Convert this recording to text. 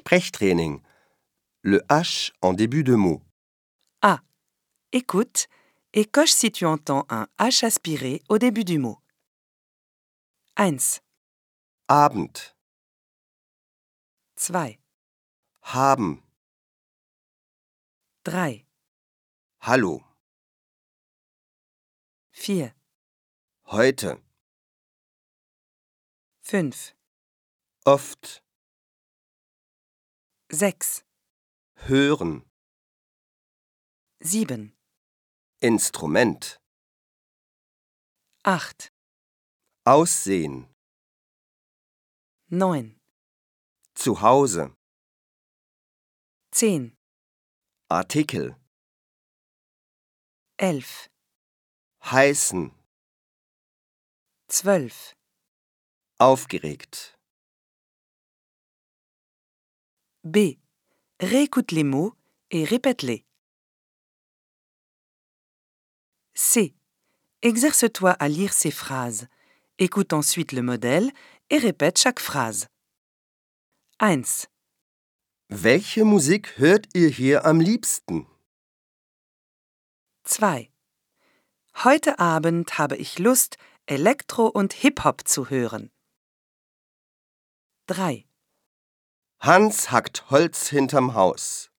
Sprechtraining. Le H en début de mot. A. Écoute et coche si tu entends un H aspiré au début du mot. 1, Abend. 2, Haben. 3, Hallo. 4, Heute. 5, Oft. 6, Hören. 7, Instrument. 8, Aussehen. 9, Zu Hause. 10, Artikel. 11, Heißen. 12. Aufgeregt. B. Réécoute les mots et répète-les. C. Exerce-toi à lire ces phrases. Écoute ensuite le modèle et répète chaque phrase. 1, Welche Musik hört ihr hier am liebsten? 2. Heute Abend habe ich Lust, Elektro und Hip-Hop zu hören. 3, Hans hackt Holz hinterm Haus.